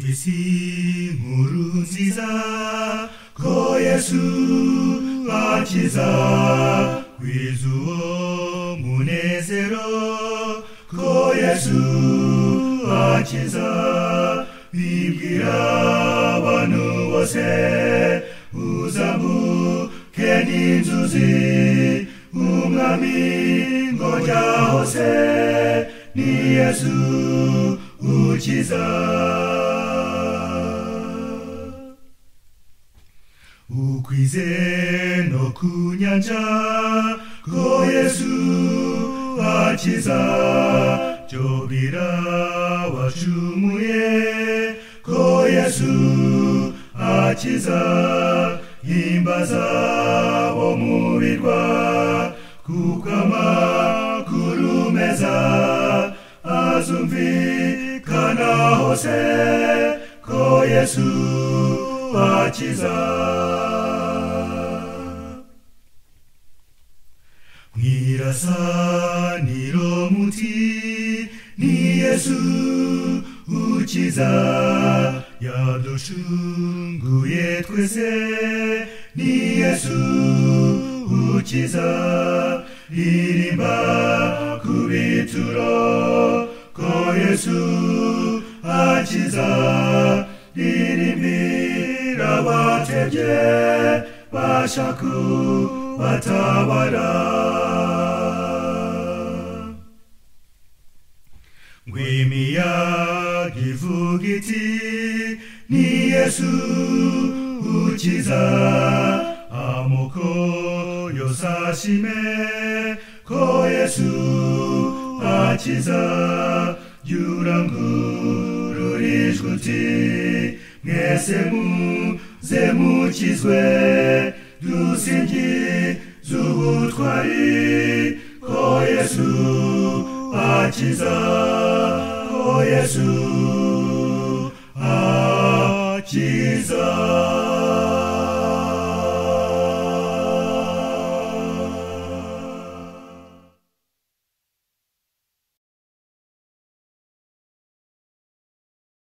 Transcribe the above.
isi nkuru nziza ko Yesu akiza, kwiza uwo munezero ko Yesu akiza, bibwira abantu bose uzambuke n'inzuzi, umwami ngojya hose ni Yesu ukiza. Ukwize no kunyanja ko Yesu akiza, jobira wacumuye ko Yesu akiza, himbaza wo mubirwa kuko amakuru meza azumvikana hose ko Yesu akiza. Mwirasaniro muti ni Yesu ukiza, yadushunguye twese ni Yesu ukiza, ririmba ku bituro ko Yesu akiza, ririmbira abatebye bashaka batabara. Ngwimiyaga ivuga iti ni Yesu ukiza, amoko yose ashime ko Yesu akiza, jurangurura ijwi uti mwese muze mukizwe, dusingize ubutwari ko Yesu akiza, ko Yesu akiza.